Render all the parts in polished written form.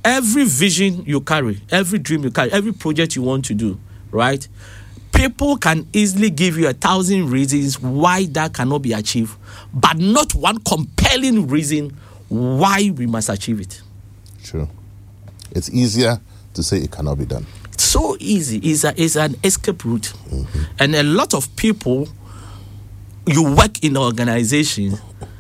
every vision you carry, every dream you carry, every project you want to do, right? People can easily give you 1,000 reasons why that cannot be achieved, but not one compelling reason why we must achieve it. True. It's easier to say it cannot be done. It's so easy. It's an escape route. Mm-hmm. And a lot of people, you work in an organization,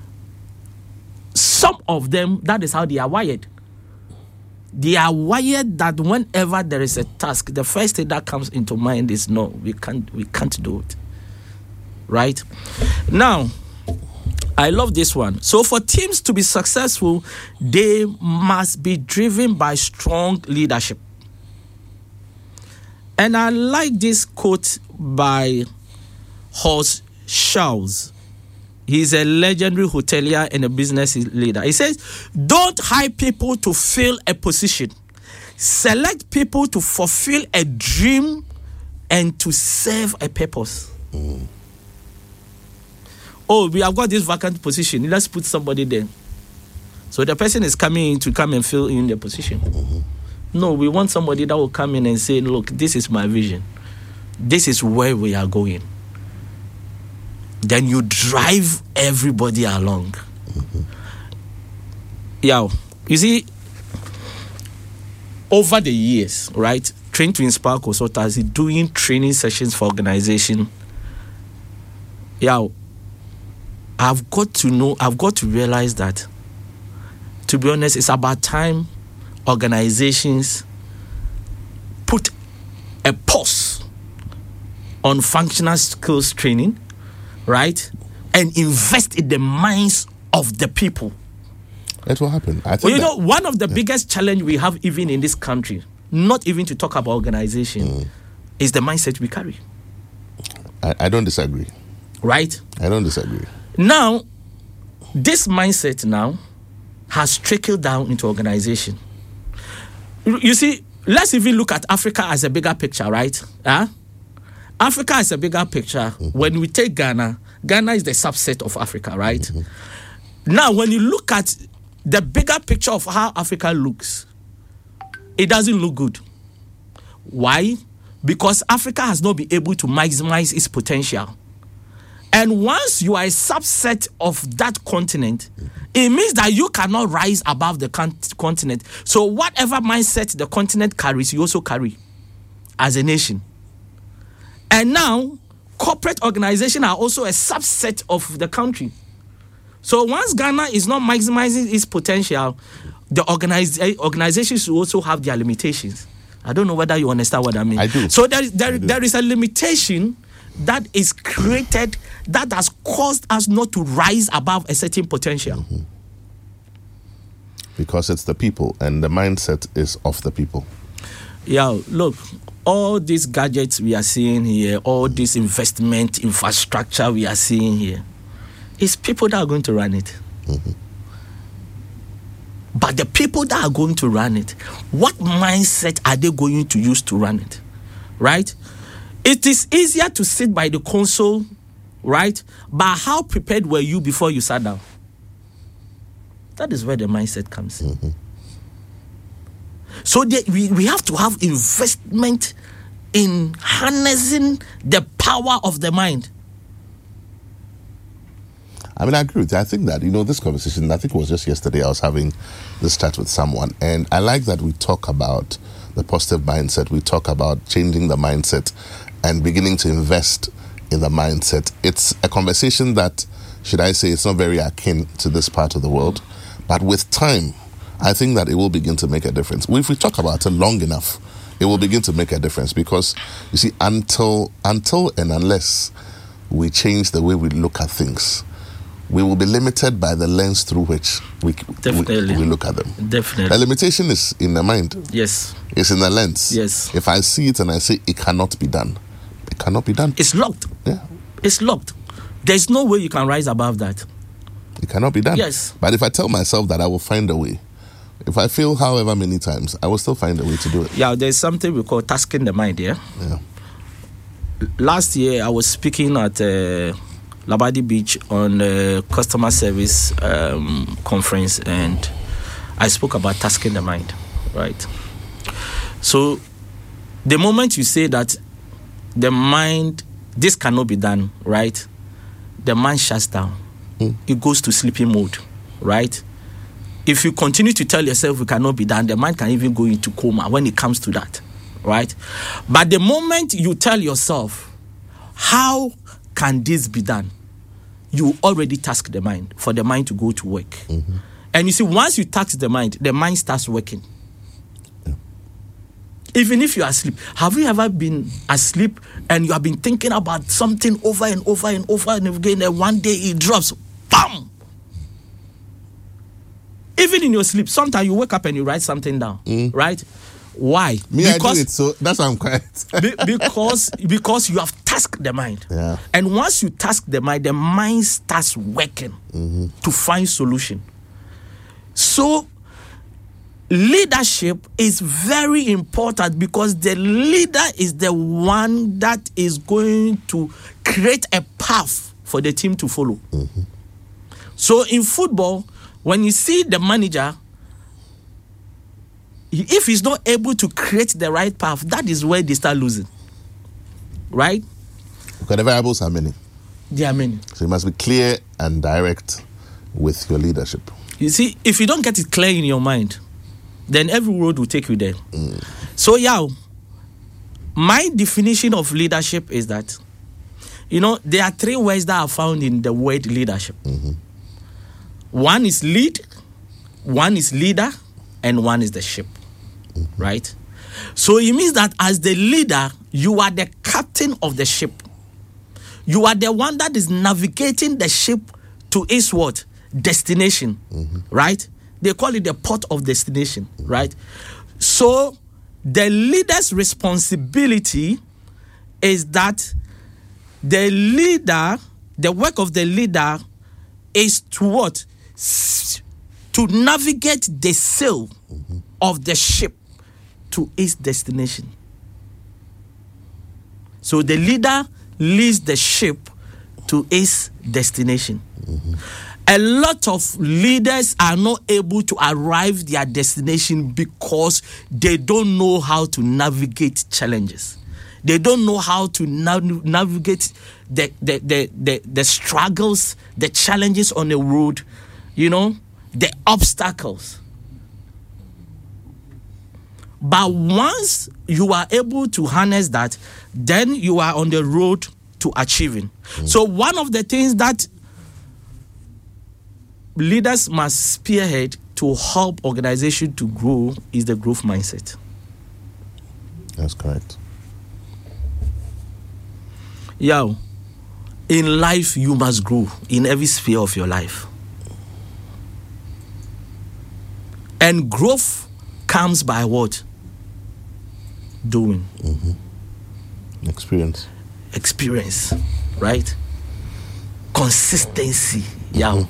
some of them, that is how they are wired. They are wired that whenever there is a task, the first thing that comes into mind is no, we can't do it. Right? Now, I love this one. So for teams to be successful, they must be driven by strong leadership. And I like this quote by Horst Schulze. He's a legendary hotelier and a business leader. He says, don't hire people to fill a position. Select people to fulfill a dream and to serve a purpose. Mm. Oh, we have got this vacant position. Let's put somebody there. So the person is coming in to come and fill in the position. Mm-hmm. No, we want somebody that will come in and say, look, this is my vision. This is where we are going. Then you drive everybody along. Mm-hmm. Yeah, you see, over the years, right, Train to Inspire consultancy, doing training sessions for organization. Yeah, I've got to realize that, to be honest, it's about time organizations put a pause on functional skills training, right, and invest in the minds of the people. It will happen. I think one of the biggest challenge we have even in this country, not even to talk about organization, is the mindset we carry. I don't disagree. Right? I don't disagree. Now, this mindset now has trickled down into organization. You see, let's even look at Africa as a bigger picture, right? Africa is a bigger picture. Mm-hmm. When we take Ghana is the subset of Africa, right? Mm-hmm. Now, when you look at the bigger picture of how Africa looks, it doesn't look good. Why? Because Africa has not been able to maximize its potential. And once you are a subset of that continent, it means that you cannot rise above the continent. So whatever mindset the continent carries, you also carry as a nation. And now, corporate organizations are also a subset of the country. So once Ghana is not maximizing its potential, the organizations also have their limitations. I don't know whether you understand what I mean. I do. So there is a limitation that is created that has caused us not to rise above a certain potential. Mm-hmm. Because it's the people and the mindset is of the people. Yeah, look, all these gadgets we are seeing here, all this investment infrastructure we are seeing here, it's people that are going to run it. Mm-hmm. But the people that are going to run it, what mindset are they going to use to run it? Right? It is easier to sit by the console, right? But how prepared were you before you sat down? That is where the mindset comes. Mm-hmm. So we have to have investment in harnessing the power of the mind. I mean, I agree with you. I think that, this conversation, I think it was just yesterday I was having this chat with someone, and I like that we talk about the positive mindset. We talk about changing the mindset and beginning to invest in the mindset. It's a conversation that, should I say, it's not very akin to this part of the world, but with time, I think that it will begin to make a difference. If we talk about it long enough, it will begin to make a difference, because, you see, until and unless we change the way we look at things, we will be limited by the lens through which we look at them. Definitely. The limitation is in the mind. Yes. It's in the lens. Yes. If I see it and I say it cannot be done, it cannot be done. It's locked. Yeah. It's locked. There's no way you can rise above that. It cannot be done. Yes. But if I tell myself that I will find a way, if I fail however many times, I will still find a way to do it. Yeah, there's something we call tasking the mind, yeah? Last year, I was speaking at Labadi Beach on a customer service conference, and I spoke about tasking the mind. right? So the moment you say that the mind, this cannot be done, right? The mind shuts down. It goes to sleeping mode, right? If you continue to tell yourself it cannot be done, the mind can even go into coma when it comes to that, right? But the moment you tell yourself, how can this be done? You already task the mind for the mind to go to work. And you see, once you task the mind starts working. Even if you are asleep. Have you ever been asleep and you have been thinking about something over and over and over and again, and one day it drops, bam! Even in your sleep, sometimes you wake up and you write something down, right? Why? I do it, so that's why I'm quiet. because you have tasked the mind. Yeah. And once you task the mind starts working to find solution. So leadership is very important because the leader is the one that is going to create a path for the team to follow. So in football, when you see the manager, if he's not able to create the right path, that is where they start losing. Right? Because the variables are many. There are many. So you must be clear and direct with your leadership. You see, if you don't get it clear in your mind, then every road will take you there. So, my definition of leadership is that, there are 3 words that are found in the word leadership. One is lead, one is leader, and one is the ship. Right? So it means that as the leader, you are the captain of the ship. You are the one that is navigating the ship to its what? Destination. Right? They call it the port of destination. Right? So the leader's responsibility is that the work of the leader is to what? To navigate the sail of the ship to its destination. So the leader leads the ship to its destination. A lot of leaders are not able to arrive their destination because they don't know how to navigate challenges. They don't know how to navigate the struggles, the challenges on the road, the obstacles. But once you are able to harness that, then you are on the road to achieving. So one of the things that leaders must spearhead to help organization to grow is the growth mindset. That's correct. In life, you must grow in every sphere of your life. And growth comes by what? Doing. Experience, right? Consistency. A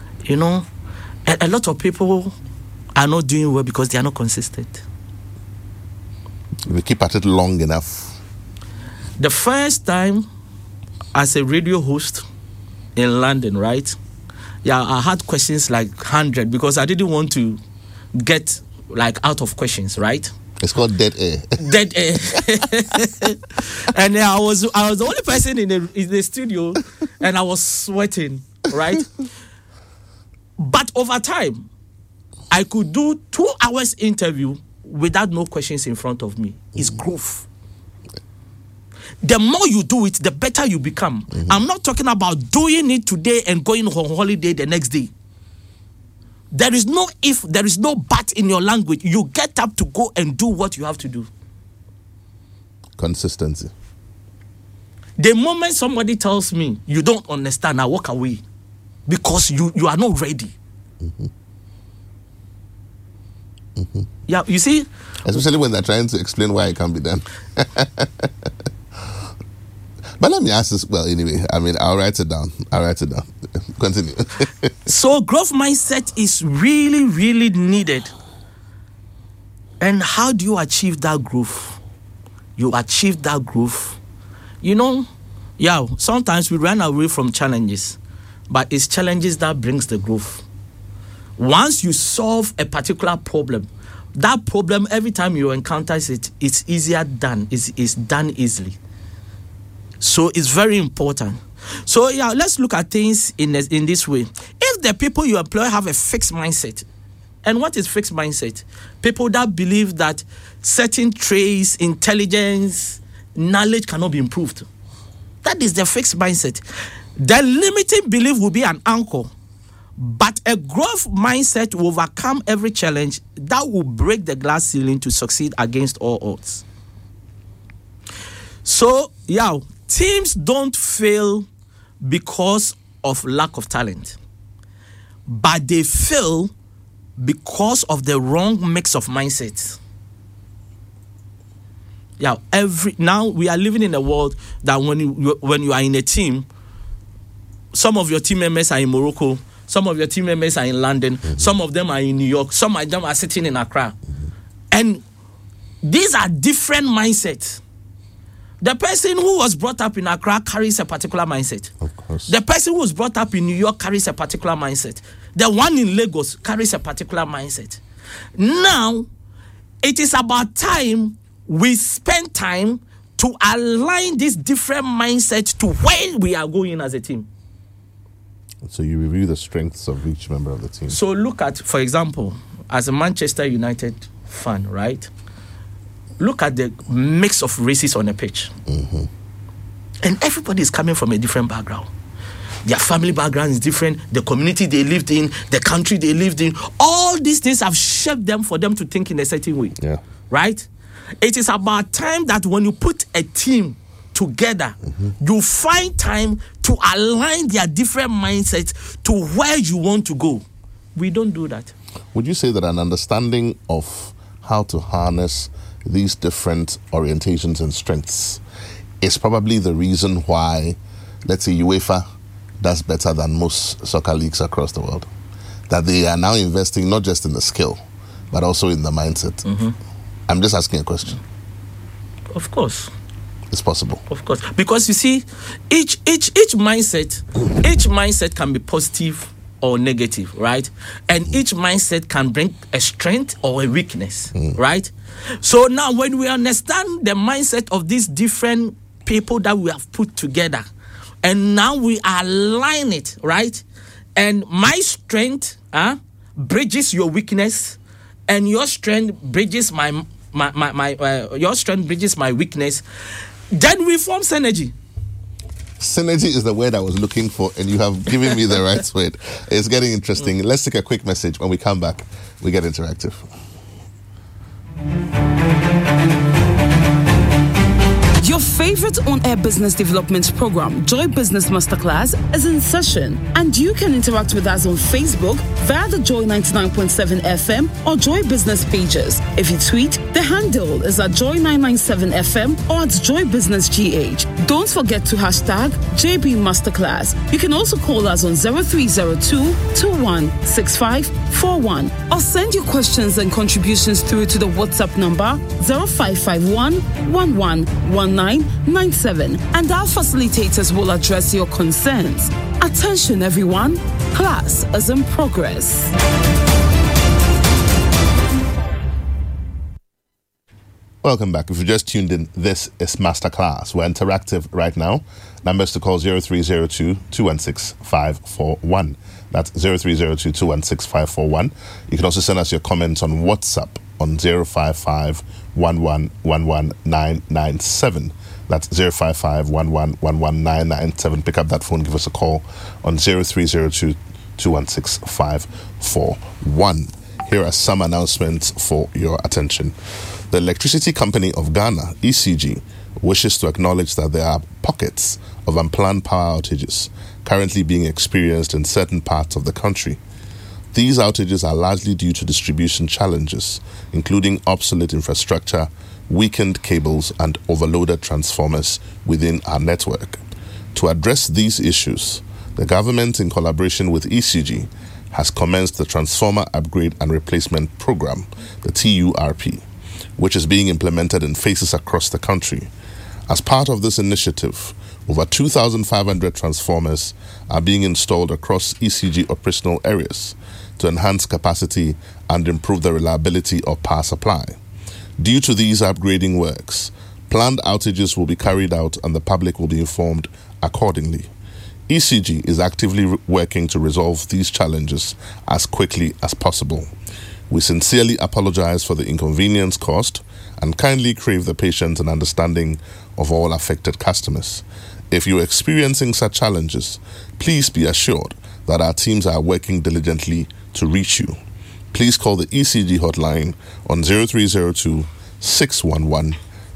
lot of people are not doing well because they are not consistent. If we keep at it long enough. The first time as a radio host in London, right? I had questions like 100 because I didn't want to get out of questions, right? It's called dead air. Dead air. And I was the only person in the studio, and I was sweating, right? But over time, I could do 2 hours interview without no questions in front of me. It's growth. The more you do it, the better you become. I'm not talking about doing it today and going on holiday the next day. There is no if, there is no but in your language. You get up to go and do what you have to do. Consistency. The moment somebody tells me you don't understand, I walk away because you are not ready. You see? Especially when they're trying to explain why it can't be done. But let me ask this. Well, anyway, I'll write it down. Continue. So growth mindset is really, really needed. And how do you achieve that growth? You achieve that growth. Sometimes we run away from challenges, but it's challenges that brings the growth. Once you solve a particular problem, that problem, every time you encounter it, it's easier done. It's done easily. So it's very important. So yeah, let's look at things in this way. If the people you employ have a fixed mindset, and what is fixed mindset? People that believe that certain traits, intelligence, knowledge cannot be improved. That is the fixed mindset. The limiting belief will be an anchor, but a growth mindset will overcome every challenge that will break the glass ceiling to succeed against all odds. So, yeah, teams don't fail because of lack of talent, but they fail because of the wrong mix of mindsets. Yeah, now we are living in a world that when you are in a team, some of your team members are in Morocco, some of your team members are in London, some of them are in New York, some of them are sitting in Accra. And these are different mindsets. The person who was brought up in Accra carries a particular mindset. Of course. The person who was brought up in New York carries a particular mindset. The one in Lagos carries a particular mindset. Now, it is about time we spend time to align this different mindset to where we are going as a team. So you review the strengths of each member of the team. So look at, for example, as a Manchester United fan, right? Look at the mix of races on the pitch. Mm-hmm. And everybody is coming from a different background. Their family background is different. The community they lived in, the country they lived in. All these things have shaped them for them to think in a certain way. Yeah. Right? It is about time that when you put a team together, you find time to align their different mindsets to where you want to go. We don't do that. Would you say that an understanding of how to harness these different orientations and strengths is probably the reason why, let's say, UEFA does better than most soccer leagues across the world? That they are now investing not just in the skill, but also in the mindset. I'm just asking a question. Of course. It's possible. Of course. Because you see, each mindset can be positive or negative, right? And each mindset can bring a strength or a weakness, right? So now when we understand the mindset of these different people that we have put together, and now we align it, right? And my strength bridges your weakness, and your strength bridges your strength bridges my weakness. Then we form synergy. Synergy is the word I was looking for, and you have given me the right word. It's getting interesting. Let's take a quick message. When we come back, we get interactive. Your favorite on-air business development program, Joy Business Masterclass, is in session, and you can interact with us on Facebook via the Joy 99.7 FM or Joy Business pages. If you tweet, the handle is at Joy 997 FM or at Joy Business GH. Don't forget to hashtag JB Masterclass. You can also call us on 0302-216541 or send your questions and contributions through to the WhatsApp number 0551 111997, and our facilitators will address your concerns. Attention everyone, class is in progress. Welcome back. If you just tuned in, this is Masterclass. We're interactive right now. Numbers to call 0302-216-541. That's 0302-216-541. You can also send us your comments on WhatsApp on 055-1111-997. That's 055-1111-997. Pick up that phone, give us a call on 0302-216-541. Here are some announcements for your attention. The Electricity Company of Ghana, ECG, wishes to acknowledge that there are pockets of unplanned power outages currently being experienced in certain parts of the country. These outages are largely due to distribution challenges, including obsolete infrastructure, weakened cables, and overloaded transformers within our network. To address these issues, the government, in collaboration with ECG, has commenced the Transformer Upgrade and Replacement Program, the TURP, which is being implemented in phases across the country. As part of this initiative, over 2,500 transformers are being installed across ECG operational areas, to enhance capacity and improve the reliability of power supply. Due to these upgrading works, planned outages will be carried out and the public will be informed accordingly. ECG is actively working to resolve these challenges as quickly as possible. We sincerely apologize for the inconvenience caused and kindly crave the patience and understanding of all affected customers. If you're experiencing such challenges, please be assured that our teams are working diligently to reach you. Please call the ECG hotline on 0302 611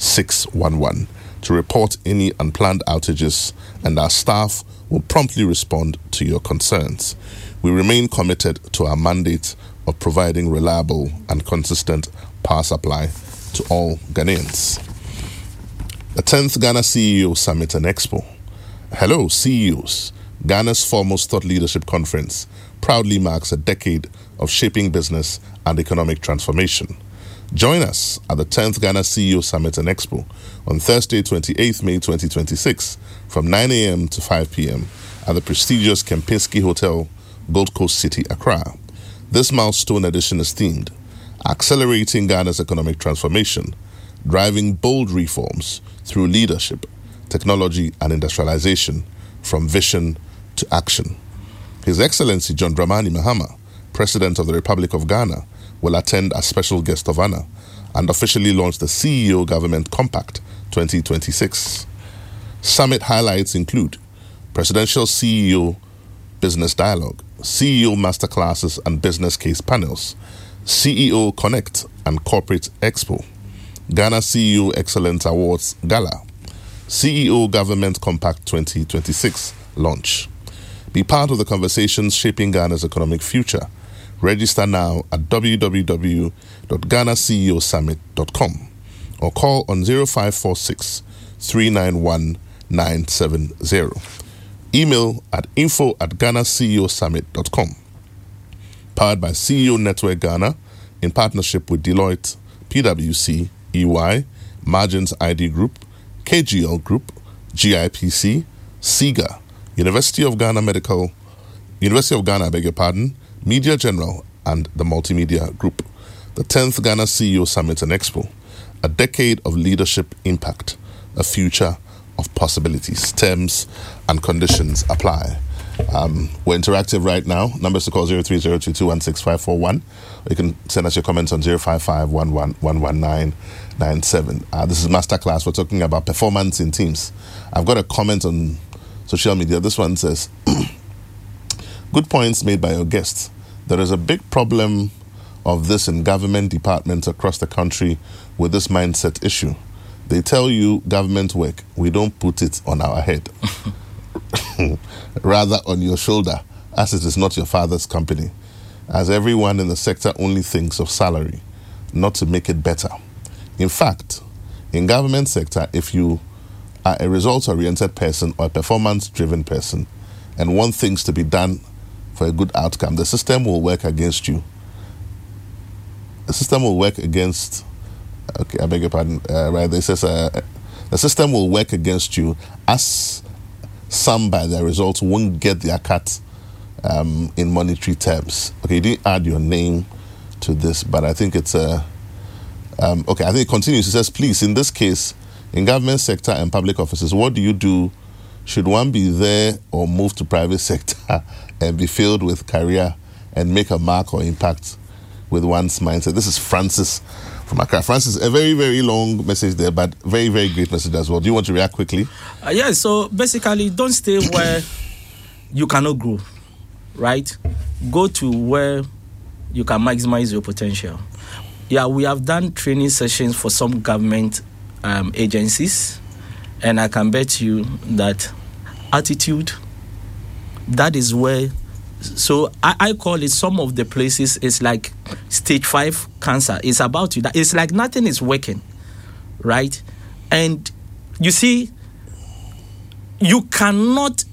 611 to report any unplanned outages, and our staff will promptly respond to your concerns. We remain committed to our mandate of providing reliable and consistent power supply to all Ghanaians. The 10th Ghana CEO Summit and Expo. Hello, CEOs. Ghana's foremost thought leadership conference proudly marks a decade of shaping business and economic transformation. Join us at the 10th Ghana CEO Summit and Expo on Thursday, 28th May 2026 from 9 a.m. to 5 p.m. at the prestigious Kempinski Hotel, Gold Coast City, Accra. This milestone edition is themed Accelerating Ghana's Economic Transformation, Driving Bold Reforms Through Leadership, Technology and Industrialization, from Vision to Action. His Excellency John Dramani Mahama, President of the Republic of Ghana, will attend as special guest of honor and officially launch the CEO Government Compact 2026. Summit highlights include Presidential CEO Business Dialogue, CEO Masterclasses and Business Case Panels, CEO Connect and Corporate Expo, Ghana CEO Excellence Awards Gala, CEO Government Compact 2026 launch. Be part of the conversations shaping Ghana's economic future. Register now at www.ghanaceosummit.com or call on 0546 391 970. Email at info@ghanaceosummit.com. Powered by CEO Network Ghana in partnership with Deloitte, PwC, EY, Margins ID Group, KGL Group, GIPC, SIGA, University of Ghana, Media General, and the Multimedia Group. The 10th Ghana CEO Summit and Expo, a decade of leadership impact, a future of possibilities. Terms and conditions apply. We're interactive right now. Numbers to call 0302216541. You can send us your comments on 05511119997. This is Masterclass. We're talking about performance in teams. I've got a comment on social media. This one says, good points made by your guests. There is a big problem of this in government departments across the country with this mindset issue. They tell you government work, we don't put it on our head. Rather on your shoulder, as it is not your father's company. As everyone in the sector only thinks of salary, not to make it better. In fact, in government sector, if you are a results-oriented person or a performance-driven person and want things to be done for a good outcome, the system will work against you. The system will work against... Okay, I beg your pardon. Right, it says the system will work against you as some by their results won't get their cut in monetary terms. Okay, you didn't add your name to this, but I think it's okay, I think it continues. It says, please, in this case, in government sector and public offices, what do you do? Should one be there or move to private sector and be filled with career and make a mark or impact with one's mindset? This is Francis from Accra. Francis, a very, very long message there, but very, very great message as well. Do you want to react quickly? Yes, so basically, don't stay where you cannot grow, right? Go to where you can maximize your potential. Yeah, we have done training sessions for some government agencies, and I can bet you that attitude, that is where... So I call it, some of the places, it's like stage 5 cancer. It's about you. It's like nothing is working, right? And you see, you cannot...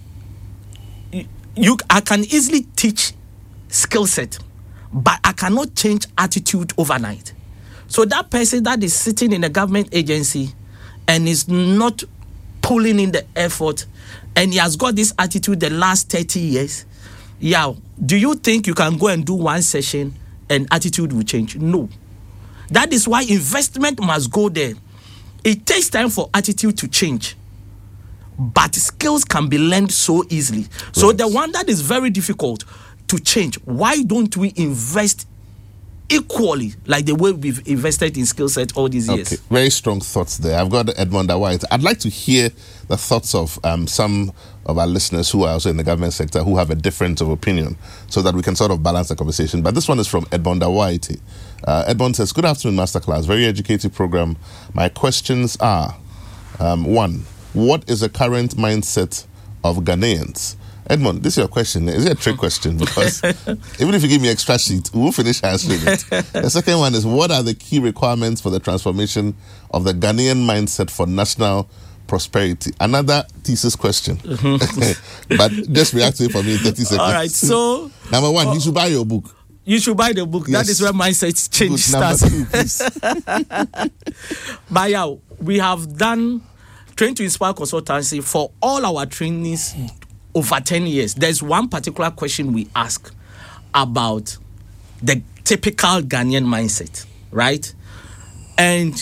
I can easily teach skill set, but I cannot change attitude overnight. So that person that is sitting in a government agency and is not pulling in the effort, and he has got this attitude the last 30 years, Yeah, do you think you can go and do one session and attitude will change? No. That is why investment must go there. It takes time for attitude to change, but skills can be learned so easily. So the one that is very difficult to change, why don't we invest equally like the way we've invested in skill set all these years? Okay, very strong thoughts there. I've got Edmond White. I'd like to hear the thoughts of some of our listeners who are also in the government sector who have a difference of opinion, so that we can sort of balance the conversation. But this one is from Edmond White. Edmond says, "Good afternoon, Masterclass. Very educative program. My questions are, one, what is the current mindset of Ghanaians?" Edmond, this is your question. Is it a trick question? Because even if you give me extra sheet, we'll finish answering it. The second one is, what are the key requirements for the transformation of the Ghanaian mindset for national prosperity? Another thesis question. But just react to it for me in 30 seconds. All right, so... Number one, you should buy your book. You should buy the book. Yes. That is where mindset change starts. Number 2, please. But yeah, we have done Train to Inspire consultancy for all our trainees over 10 years. There's one particular question we ask about the typical Ghanaian mindset, right? And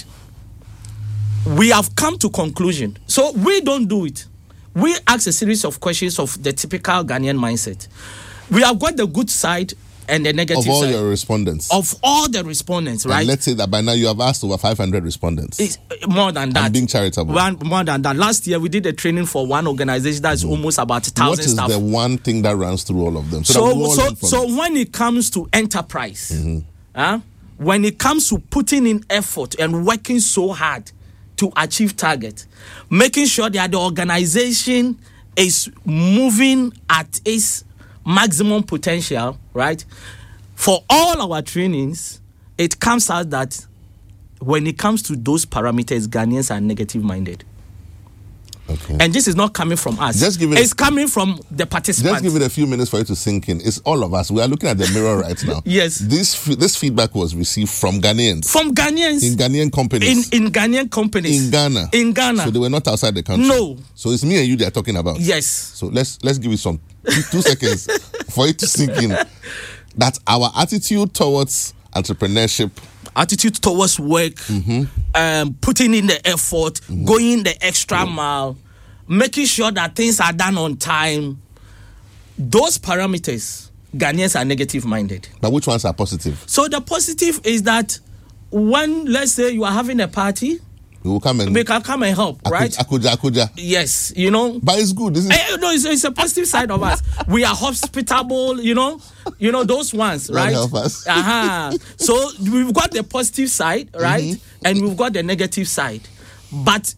we have come to conclusion. So we don't do it. We ask a series of questions of the typical Ghanaian mindset. We have got the good side and the negative side. Of all your respondents. Of all the respondents, right? And let's say that by now you have asked over 500 respondents. It's more than that. And being charitable. More than that. Last year we did a training for one organization that's almost about 1,000 staff. What is the one thing that runs through all of them? So when it comes to enterprise, when it comes to putting in effort and working so hard to achieve target, making sure that the organization is moving at its maximum potential, right? For all our trainings, it comes out that when it comes to those parameters, Ghanaians are negative minded. Okay. And this is not coming from us. It's coming from the participants. Just give it a few minutes for it to sink in. It's all of us. We are looking at the mirror right now. Yes. This feedback was received from Ghanaians. From Ghanaians. In Ghanaian companies. In Ghanaian companies. In Ghana. In Ghana. So they were not outside the country. No. So it's me and you they are talking about. Yes. So let's give it some 2 seconds for it to sink in. That our attitude towards entrepreneurship, attitude towards work, putting in the effort, going the extra mile, making sure that things are done on time. Those parameters, Ghanaians are negative minded. But which ones are positive? So the positive is that when, let's say, you are having a party, we can come and help, right? Akuja. Yes, you know. But it's good, isn't it? No, it's a positive side of us. We are hospitable, you know those ones, right? Help us. So we've got the positive side, right? And we've got the negative side. But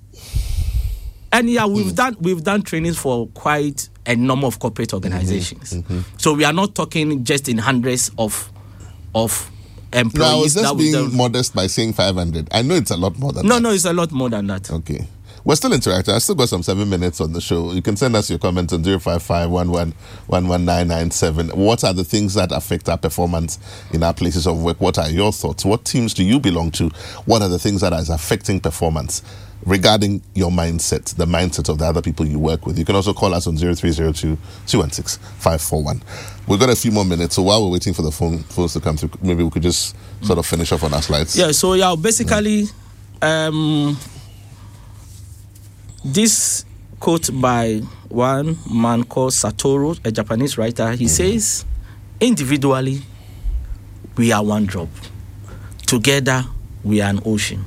we've done trainings for quite a number of corporate organizations. So we are not talking just in hundreds of employees. No, I was just being modest by saying 500. I know it's a lot more than that. No, it's a lot more than that. Okay. We're still interacting. I still got some 7 minutes on the show. You can send us your comments on 055-11-11997. What are the things that affect our performance in our places of work? What are your thoughts? What teams do you belong to? What are the things that are affecting performance regarding your mindset, the mindset of the other people you work with? You can also call us on 0302-216-541. We've got a few more minutes, so while we're waiting for the phones to come through, maybe we could just sort of finish off on our slides. Yeah, so basically, this quote by one man called Satoru, a Japanese writer, he says, individually, we are one drop. Together, we are an ocean.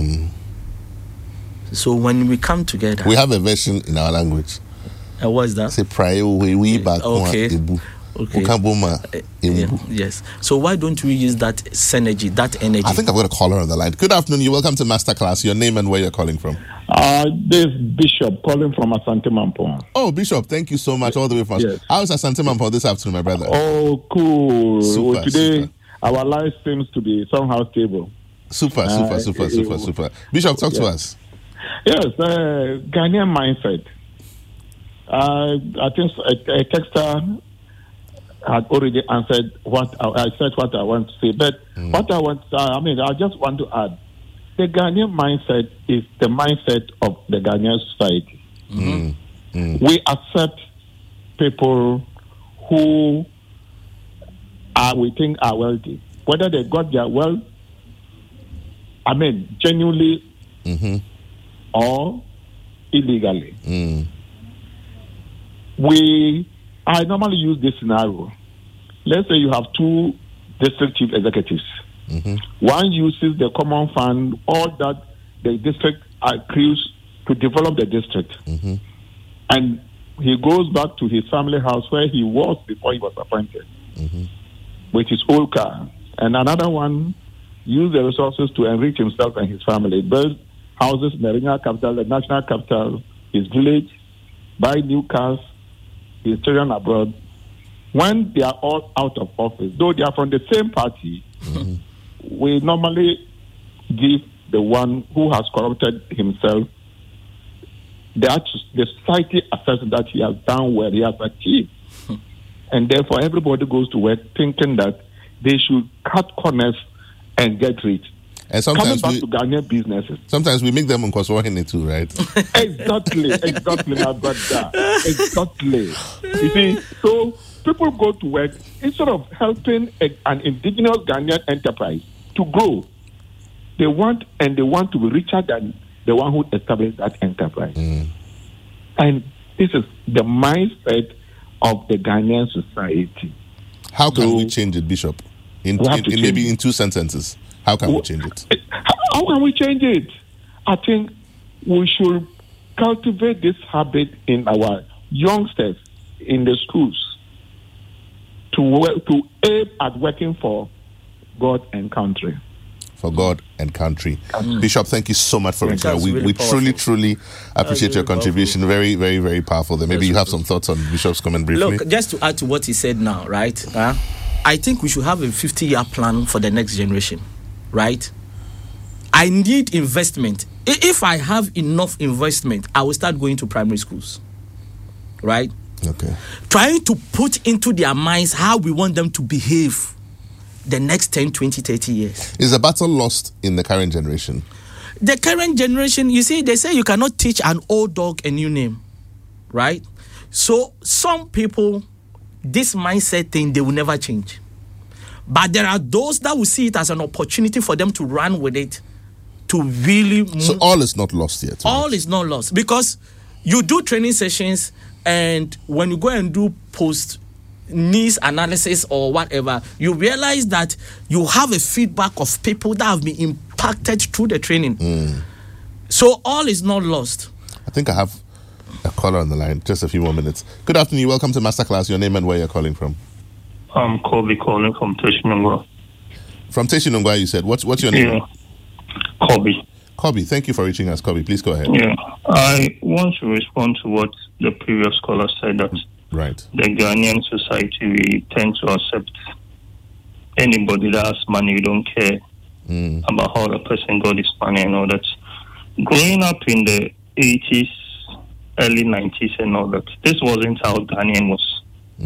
So when we come together... We have a version in our language. What is that? Say, we back. Okay. Yes. So why don't we use that synergy, that energy? I think I've got a caller on the line. Good afternoon. You're welcome to Masterclass. Your name and where you're calling from? This is Bishop calling from Asante Mampong. Oh, Bishop, thank you so much. All the way from us. How's Asante Mampong this afternoon, my brother? Oh, cool. Today, super. Our life seems to be somehow stable. Super. Bishop, talk to us. Yes, Ghanaian mindset. I think a texter had already answered what I said. What I want to say, but what I just want to add: the Ghanaian mindset is the mindset of the Ghanaian society. We accept people who we think are wealthy, whether they got their wealth, genuinely or illegally. I normally use this scenario. Let's say you have two district chief executives. One uses the common fund, all that the district accrues to develop the district. And he goes back to his family house where he was before he was appointed with his old car. And another one used the resources to enrich himself and his family, build houses in the regional capital, the national capital, his village, buy new cars, his children abroad. When they are all out of office, though they are from the same party, we normally give the one who has corrupted himself the society assesses that he has done well, he has achieved. And therefore, everybody goes to work thinking that they should cut corners and get rich. And sometimes coming back to Ghanaian businesses. Sometimes we make them on Koswahini too, right? Exactly, my brother. Exactly. You see, so people go to work instead of helping an indigenous Ghanaian enterprise to grow. They want to be richer than the one who established that enterprise. And this is the mindset of the Ghanaian society. How can we change it, Bishop? Maybe in 2 sentences. How can we change it? How can we change it? I think we should cultivate this habit in our youngsters in the schools to aim at working for God and country. For God and country. Bishop, thank you so much for reaching out. We truly appreciate your contribution. Powerful. Very, very, very powerful. Then maybe you have some thoughts on Bishop's comment briefly. Look, just to add to what he said now, right? I think we should have a 50-year plan for the next generation, right? I need investment. If I have enough investment, I will start going to primary schools, right? Okay. Trying to put into their minds how we want them to behave the next 10, 20, 30 years. Is the battle lost in the current generation? The current generation, you see, they say you cannot teach an old dog a new name, right? So some people, this mindset thing, they will never change. But there are those that will see it as an opportunity for them to run with it, to really move. So all is not lost yet. All is not lost. Because you do training sessions, and when you go and do post needs analysis or whatever, you realize that you have a feedback of people that have been impacted through the training. So all is not lost. I think I have a caller on the line. Just a few more minutes. Good afternoon. Welcome to Masterclass. Your name and where you're calling from? I'm Kobe calling from Teshinungwa. From Teshinungwa, you said. What's your name? Yeah, Kobe. Kobe, thank you for reaching us. Kobe, please go ahead. Yeah, I want to respond to what the previous caller said, that right. The Ghanaian society, we tend to accept anybody that has money. We don't care about how the person got his money and all that. Growing up in the 80s, early 90s and all that, this wasn't how Ghanaian was.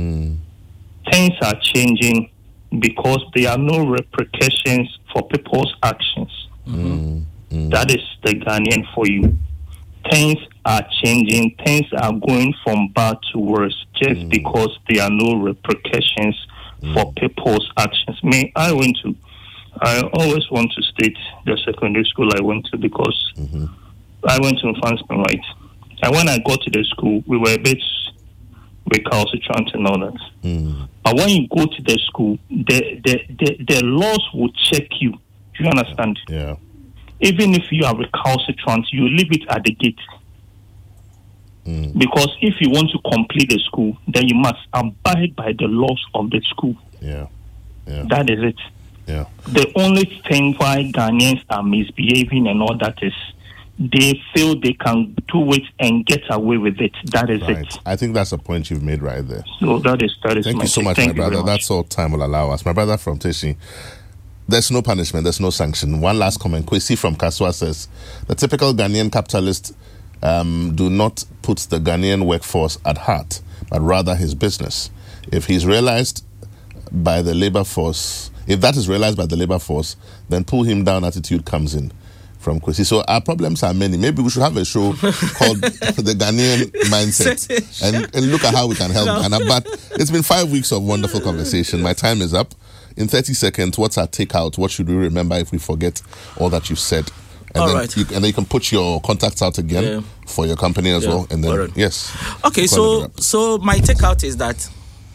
Things are changing because there are no repercussions for people's actions. That is the Ghanaian for you. Things are changing. Things are going from bad to worse just because there are no repercussions for people's actions. I always want to state the secondary school I went to because I went to Fansman, right? And when I got to the school, we were a bit recalcitrant and all that. But when you go to the school, the laws will check you. Do you understand? Yeah. Even if you are recalcitrant, you leave it at the gate. Because if you want to complete the school, then you must abide by the laws of the school. Yeah. That is it. Yeah. The only thing why Ghanaians are misbehaving and all that is they feel they can do it and get away with it. That is it. I think that's a point you've made right there. So that is. Thank you so much, my brother. That's all time will allow us. My brother from Teshi. There's no punishment, there's no sanction. One last comment. Kwesi from Kaswa says, the typical Ghanaian capitalists do not put the Ghanaian workforce at heart, but rather his business. If that is realized by the labor force, then pull him down attitude comes in. from Kwesi. So our problems are many. Maybe we should have a show called The Ghanaian Mindset and look at how we can help Ghana. But it's been 5 weeks of wonderful conversation. My time is up. In 30 seconds, what's our takeout? What should we remember if we forget all that you've said? And then you can put your contacts out again for your company as well. And then, yes. Okay, so my takeout is that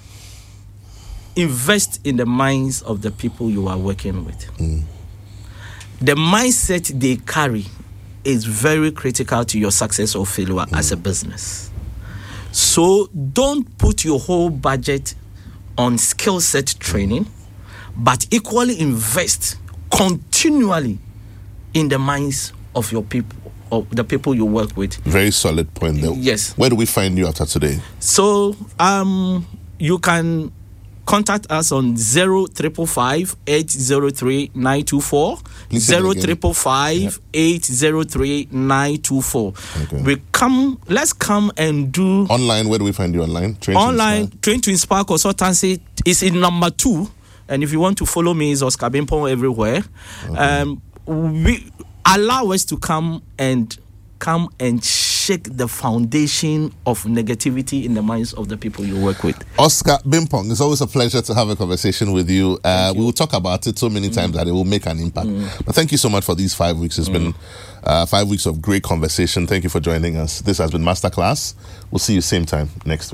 invest in the minds of the people you are working with. The mindset they carry is very critical to your success or failure as a business. So don't put your whole budget on skill set training, but equally invest continually in the minds of your people, of the people you work with. Very solid point there. Yes. Where do we find you after today? So you can contact us on 0555 803 924. 0555 803 924. Let's come and do online. Where do we find you online? Train to Inspire Consultancy is in number 2. And if you want to follow me, it's Oscar Bimpong everywhere. We allow us to come and shake the foundation of negativity in the minds of the people you work with. Oscar Bimpong, it's always a pleasure to have a conversation with you. We will talk about it so many times that it will make an impact. But thank you so much for these 5 weeks. It's been 5 weeks of great conversation. Thank you for joining us. This has been Masterclass. We'll see you same time next week.